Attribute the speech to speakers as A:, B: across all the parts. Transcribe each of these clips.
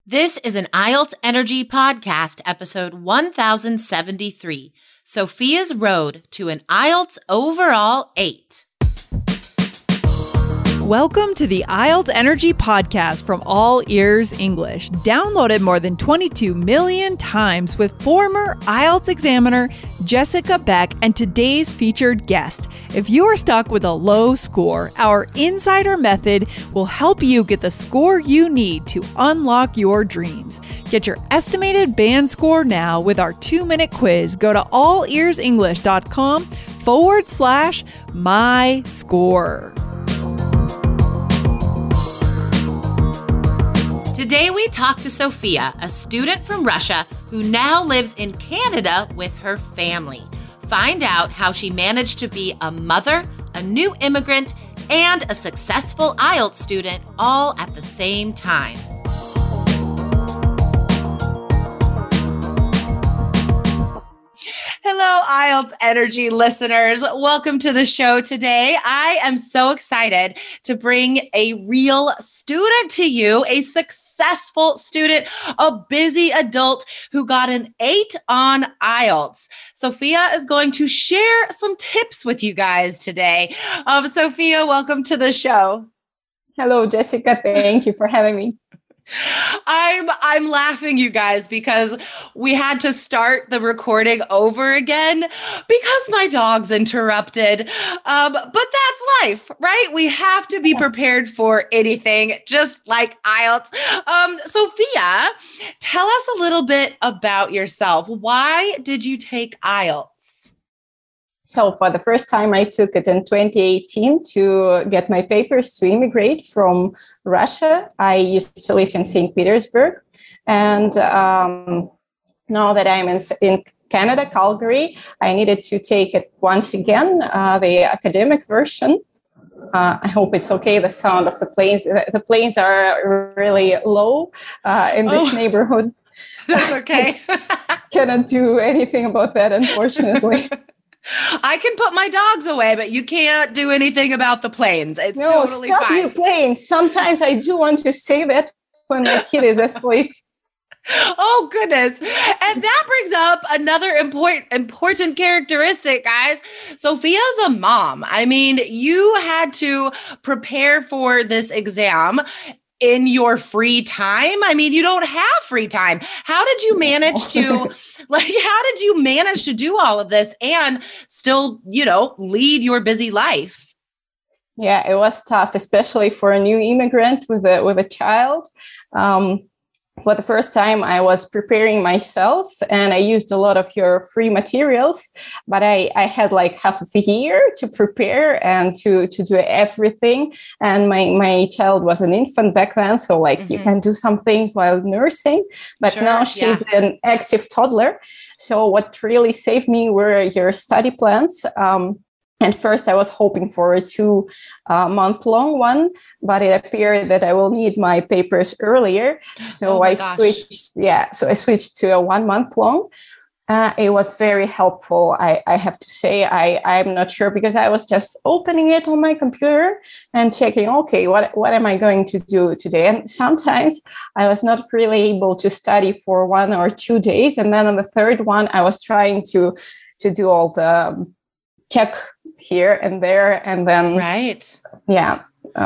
A: This is an IELTS Energy Podcast, episode 1073, Sophia's Road to an IELTS Overall 8.
B: Welcome to the IELTS Energy Podcast from All Ears English, downloaded more than 22 million times with former IELTS examiner Jessica Beck and today's featured guest. If you are stuck with a low score, our Insider Method will help you get the score you need to unlock your dreams. Get your estimated band score now with our 2-minute quiz. Go to allearsenglish.com/myscore.
A: Today we talk to Sophia, a student from Russia who now lives in Canada with her family. Find out how she managed to be a mother, a new immigrant, and a successful IELTS student all at the same time. Hello, IELTS Energy listeners. Welcome to the show today. I am so excited to bring a real student to you, a successful student, a busy adult who got an 8 on IELTS. Sophia is going to share some tips with you guys today. Sophia, welcome to the show.
C: Hello, Jessica. Thank you for having me.
A: I'm laughing, you guys, because we had to start the recording over again because my dog's interrupted. But that's life, right? We have to be prepared for anything, just like IELTS. Sophia, tell us a little bit about yourself. Why did you take IELTS?
C: So for the first time, I took it in 2018 to get my papers to immigrate from Russia. I used to live in St. Petersburg. And now that I'm in Canada, Calgary, I needed to take it once again, the academic version. I hope it's okay, the sound of the planes. The planes are really low in this neighborhood.
A: That's okay.
C: Cannot do anything about that, unfortunately.
A: I can put my dogs away, but you can't do anything about the planes. It's totally
C: stop
A: fine.
C: You planes. Sometimes I do want to say that when my kid is asleep.
A: Oh, goodness. And that brings up another important characteristic, guys. Sophia's a mom. I mean, you had to prepare for this exam in your free time. I mean, you don't have free time. How did you manage to do all of this and still, lead your busy life?
C: Yeah, it was tough, especially for a new immigrant with a child. For the first time, I was preparing myself and I used a lot of your free materials, but I had like half of a year to prepare and to do everything. And my child was an infant back then. So you can do some things while nursing, but now she's an active toddler. So what really saved me were your study plans. And first, I was hoping for a 2-month-long one, but it appeared that I will need my papers earlier. So I switched to a 1-month-long. It was very helpful, I have to say. I'm not sure because I was just opening it on my computer and checking, okay, what am I going to do today? And sometimes I was not really able to study for 1 or 2 days. And then on the third one, I was trying to do all the check here and there, and then I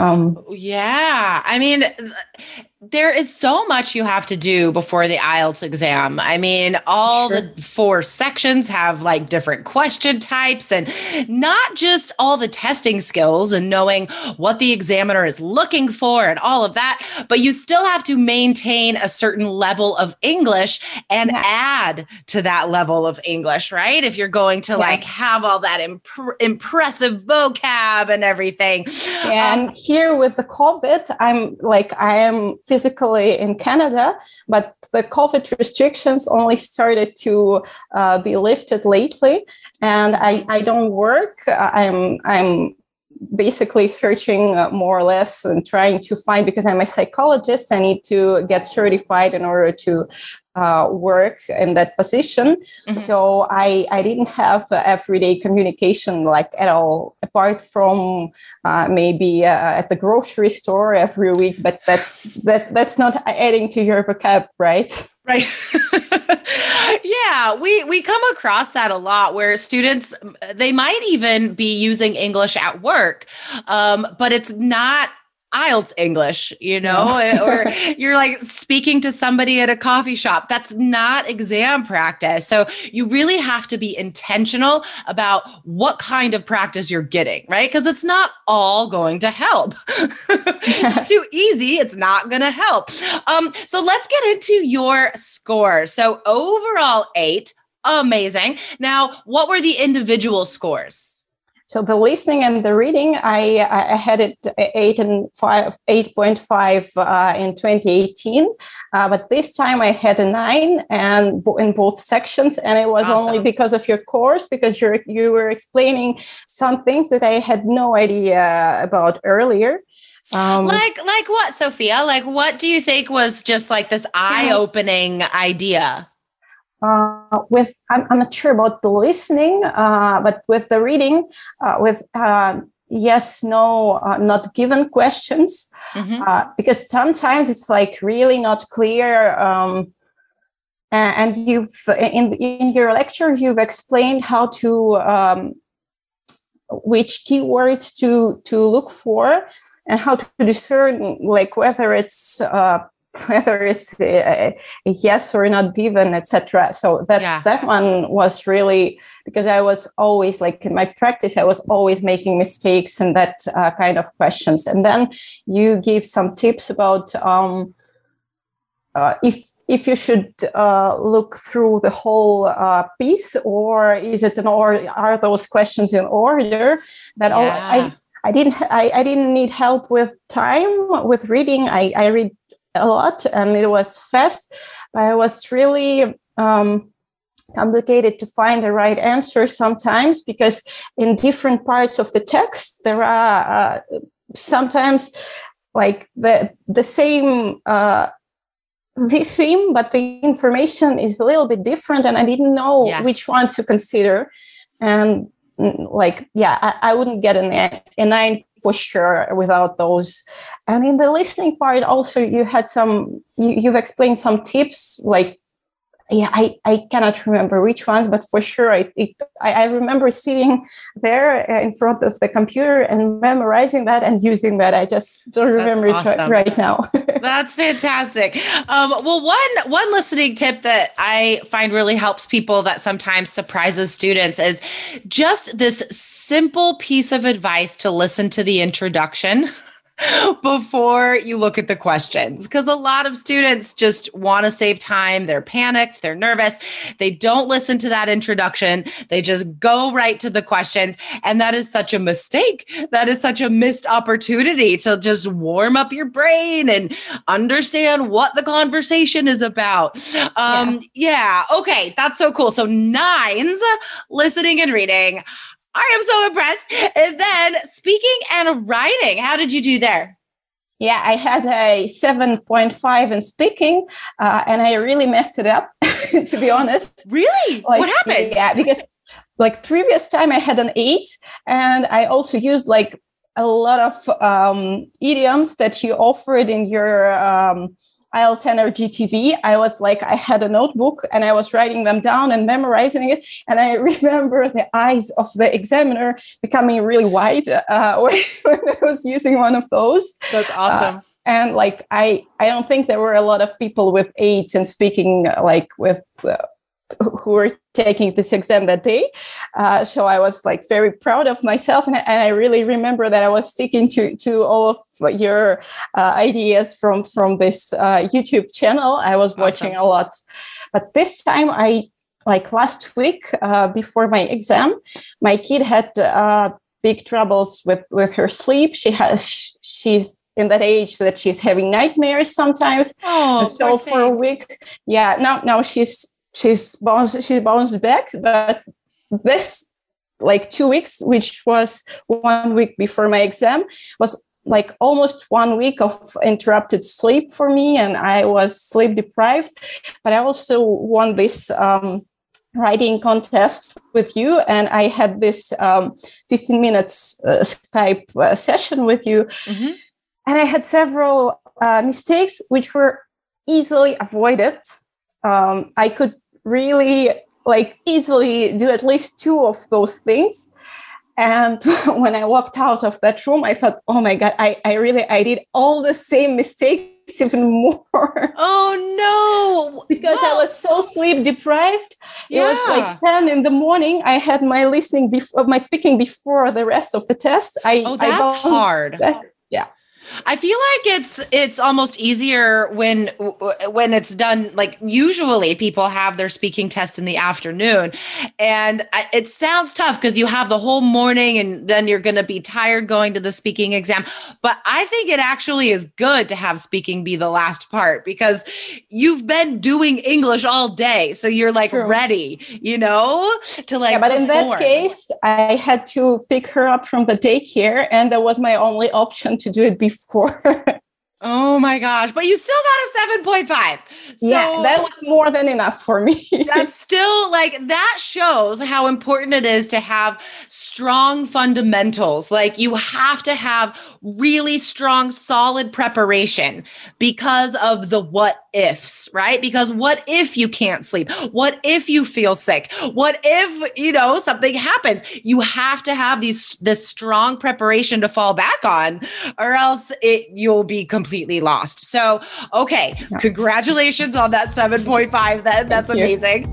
A: mean, there is so much you have to do before the IELTS exam. I mean, the 4 sections have different question types and not just all the testing skills and knowing what the examiner is looking for and all of that, but you still have to maintain a certain level of English and add to that level of English, right? If you're going to have all that impressive vocab and everything.
C: And here with the COVID, I am physically in Canada, but the COVID restrictions only started to be lifted lately, and I don't work. I'm basically searching more or less and trying to find, because I'm a psychologist, I need to get certified in order to work in that position. Mm-hmm. So I didn't have everyday communication like at all, apart from maybe at the grocery store every week. But that's not adding to your vocab, right?
A: Right. Yeah, we come across that a lot where students, they might even be using English at work, but it's not IELTS English, you know, or you're like speaking to somebody at a coffee shop. That's not exam practice. So you really have to be intentional about what kind of practice you're getting, right? Because it's not all going to help. It's too easy. It's not going to help. So let's get into your score. So overall 8, amazing. Now, what were the individual scores?
C: So the listening and the reading, I had it 8.5 in 2018, but this time I had a 9 and in both sections, and it was awesome. Only because of your course, because you were explaining some things that I had no idea about earlier.
A: Like what, Sophia? Like, what do you think was just like this eye-opening idea?
C: I'm not sure about the listening, but with the reading, with yes, no, not given questions, because sometimes it's like really not clear. And you've in your lectures you've explained how to which keywords to look for and how to discern like whether it's a yes or not given, etc. So that one was really, because I was always like in my practice, I was always making mistakes in that kind of questions. And then you give some tips about if you should look through the whole piece, or is it are those questions in order? I didn't need help with time with reading. I read a lot and it was fast, but it was really complicated to find the right answer sometimes, because in different parts of the text there are sometimes like the same the theme, but the information is a little bit different, and I didn't know which one to consider. And I wouldn't get a 9 for sure without those. And in the listening part also, you had you've explained some tips, like, I cannot remember which ones, but for sure I remember sitting there in front of the computer and memorizing that and using that. I just don't remember it right now.
A: That's fantastic. Well, one listening tip that I find really helps people that sometimes surprises students is just this simple piece of advice to listen to the introduction before you look at the questions, because a lot of students just want to save time. They're panicked. They're nervous. They don't listen to that introduction. They just go right to the questions. And that is such a mistake. That is such a missed opportunity to just warm up your brain and understand what the conversation is about. Okay. That's so cool. So 9s, listening and reading. I am so impressed. And then speaking and writing, how did you do there?
C: Yeah, I had a 7.5 in speaking, and I really messed it up, to be honest.
A: Really? What happened?
C: Yeah, because like previous time I had an 8, and I also used like a lot of idioms that you offered in your IELTS Energy TV. I had a notebook and I was writing them down and memorizing it. And I remember the eyes of the examiner becoming really wide when I was using one of those.
A: That's awesome.
C: And like, I don't think there were a lot of people with 8 and speaking like with who were taking this exam that day. So I was like very proud of myself. And I really remember that I was sticking to all of your ideas from this YouTube channel. I was watching a lot. But this time last week before my exam, my kid had big troubles with her sleep. She's in that age that she's having nightmares sometimes.
A: Oh,
C: so for a week, now she's bounced back, but this like 2 weeks, which was 1 week before my exam, was like almost 1 week of interrupted sleep for me, and I was sleep deprived. But I also won this writing contest with you, and I had this 15 minutes Skype session with you, and I had several mistakes which were easily avoided. I could really easily do at least 2 of those things. And when I walked out of that room, I thought, oh my God, I did all the same mistakes, even more.
A: Oh no.
C: Because I was so sleep deprived.
A: Yeah.
C: It was like 10 in the morning. I had my my speaking before the rest of the test.
A: That's hard.
C: Yeah.
A: I feel like it's almost easier when it's done. Like usually people have their speaking test in the afternoon, and it sounds tough because you have the whole morning and then you're going to be tired going to the speaking exam. But I think it actually is good to have speaking be the last part because you've been doing English all day. So you're like
C: True.
A: ready, to like.
C: Yeah, but
A: perform.
C: in that case, I had to pick her up from the daycare, and that was my only option to do it before.
A: Oh my gosh. But you still got a 7.5.
C: Yeah, that was more than enough for me.
A: That's still that shows how important it is to have strong fundamentals. Like you have to have really strong, solid preparation because of the what ifs, right? Because what if you can't sleep? What if you feel sick? What if, something happens? You have to have this strong preparation to fall back on, or else you'll be completely lost. So, okay. Yeah. Congratulations on that 7.5 then. That's amazing.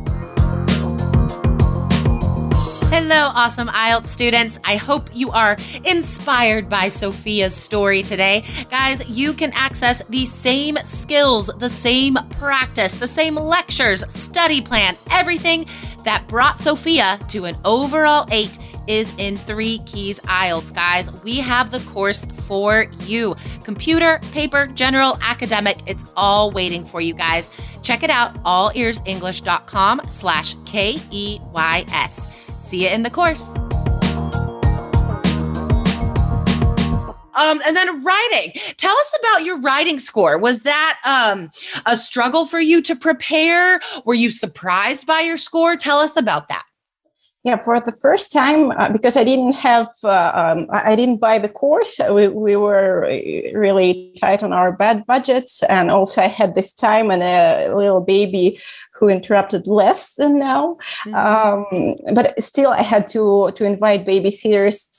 A: Hello, awesome IELTS students. I hope you are inspired by Sophia's story today. Guys, you can access the same skills, the same practice, the same lectures, study plan, everything that brought Sophia to an overall 8 is in 3 Keys IELTS, guys. We have the course for you. Computer, paper, general, academic, it's all waiting for you guys. Check it out, allearsenglish.com/KEYS. See you in the course. And then writing. Tell us about your writing score. Was that a struggle for you to prepare? Were you surprised by your score? Tell us about that.
C: Yeah, for the first time, because I didn't I didn't buy the course. We were really tight on our budgets. And also I had this time and a little baby who interrupted less than now. Mm-hmm. But still I had to invite babysitters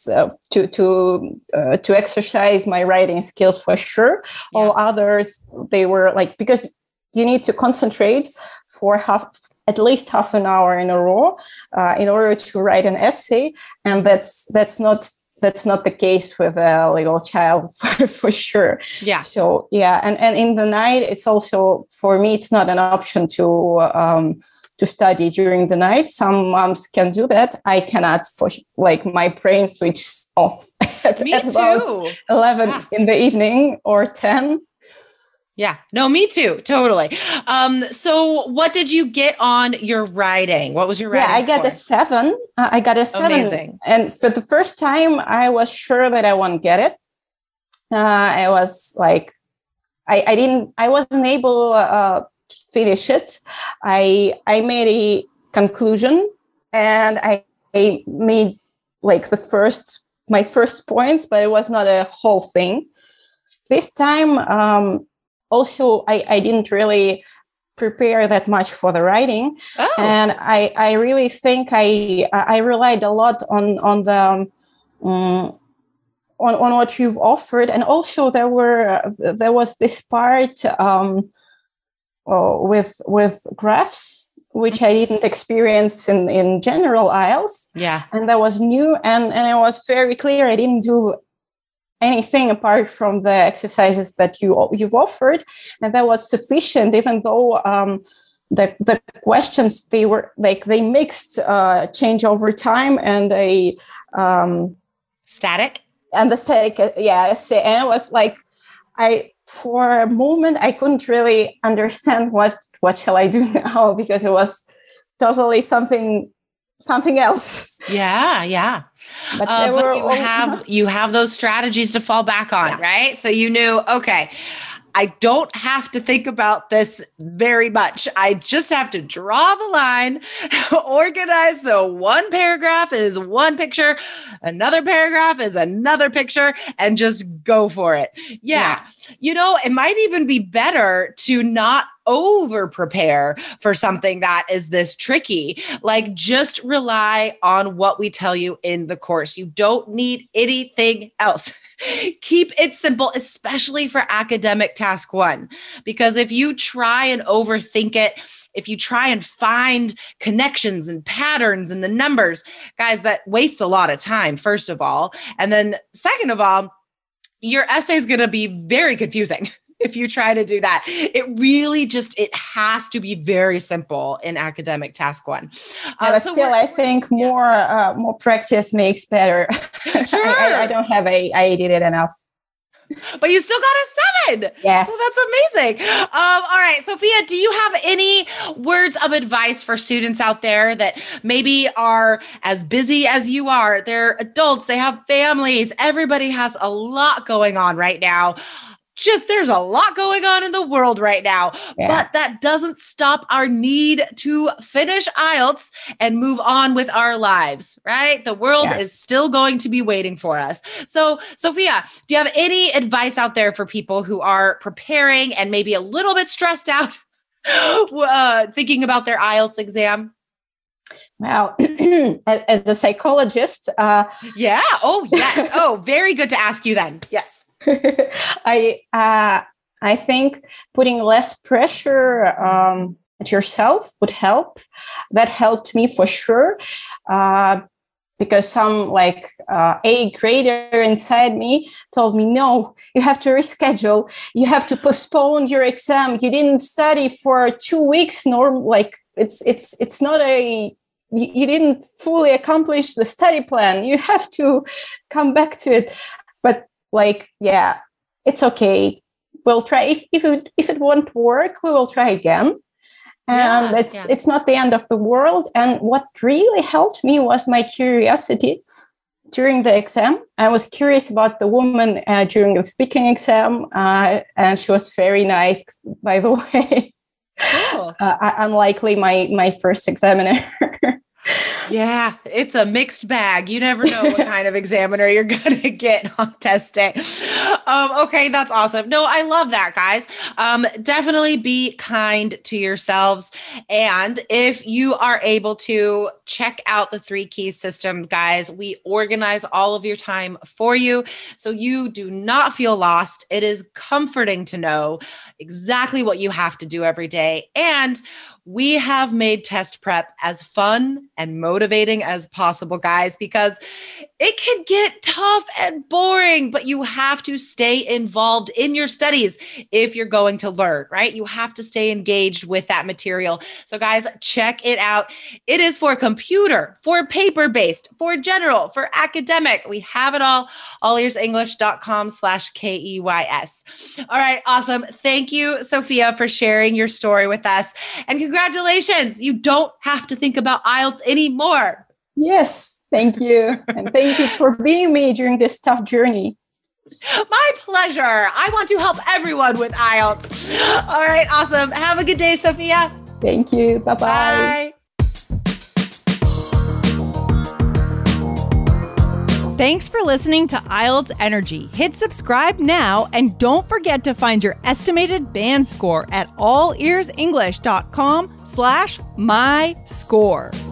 C: to exercise my writing skills for sure. Yeah. All others, they were because you need to concentrate for at least half an hour in a row in order to write an essay, and that's not the case with a little child for sure.
A: Yeah.
C: So yeah, and in the night, it's also for me, it's not an option to study during the night. Some moms can do that. I cannot. My brain switches off at about 11 in the evening or 10.
A: Yeah, no, me too. Totally. So what did you get on your writing? What was your writing
C: I got
A: score?
C: a 7. I got a 7.
A: Amazing.
C: And for the first time, I was sure that I won't get it. I was I wasn't able to finish it. I made a conclusion and I made my first points, but it was not a whole thing. This time, also, I didn't really prepare that much for the writing, and I really think I relied a lot on the on what you've offered, and also there was this part with graphs, which I didn't experience in general IELTS.
A: Yeah,
C: and that was new, and it was very clear I didn't do anything apart from the exercises that you've offered, and that was sufficient. Even though the questions they mixed change over time and a
A: static
C: and the static, and it was for a moment I couldn't really understand what shall I do now, because it was totally something something else.
A: Yeah. But you have those strategies to fall back on, right? So you knew, okay, I don't have to think about this very much. I just have to draw the line, organize. So one paragraph is one picture, another paragraph is another picture, and just go for it. Yeah. It might even be better to not over prepare for something that is this tricky. Like, just rely on what we tell you in the course. You don't need anything else. Keep it simple, especially for academic task 1, because if you try and overthink it, if you try and find connections and patterns in the numbers, guys, that wastes a lot of time, first of all. And then second of all, your essay is going to be very confusing if you try to do that. It has to be very simple in academic task 1.
C: But still, I think more practice makes better.
A: Sure.
C: I don't have I did it enough.
A: But you still got a 7.
C: Yes.
A: So that's amazing. All right, Sophia, do you have any words of advice for students out there that maybe are as busy as you are? They're adults, they have families. Everybody has a lot going on right now. There's a lot going on in the world right now, but that doesn't stop our need to finish IELTS and move on with our lives, right? The world is still going to be waiting for us. So, Sophia, do you have any advice out there for people who are preparing and maybe a little bit stressed out, thinking about their IELTS exam?
C: Well, as a psychologist.
A: Oh, yes. Oh, very good to ask you then. Yes.
C: I think putting less pressure at yourself would help. That helped me for sure, because some A grader inside me told me, no, you have to reschedule. You have to postpone your exam. You didn't study for 2 weeks. It's not you didn't fully accomplish the study plan. You have to come back to it. But it's okay. We'll try. If it won't work, we will try again. And it's not the end of the world. And what really helped me was my curiosity during the exam. I was curious about the woman during the speaking exam, and she was very nice, by the way. Cool. Unlikely my first examiner.
A: Yeah, it's a mixed bag. You never know what kind of examiner you're going to get on test day. Okay, that's awesome. No, I love that, guys. Definitely be kind to yourselves. And if you are able to check out the 3 Keys system, guys, we organize all of your time for you, so you do not feel lost. It is comforting to know exactly what you have to do every day. And we have made test prep as fun and motivating as possible, guys, because it can get tough and boring, but you have to stay involved in your studies if you're going to learn, right? You have to stay engaged with that material. So guys, check it out. It is for computer, for paper-based, for general, for academic. We have it all, allearsenglish.com/KEYS. All right, awesome. Thank you, Sophia, for sharing your story with us. And congratulations, you don't have to think about IELTS anymore.
C: Yes, thank you. And thank you for being me during this tough journey.
A: My pleasure. I want to help everyone with IELTS. All right, awesome. Have a good day, Sophia.
C: Thank you. Bye-bye.
A: Bye.
B: Thanks for listening to IELTS Energy. Hit subscribe now and don't forget to find your estimated band score at allearsenglish.com/myscore.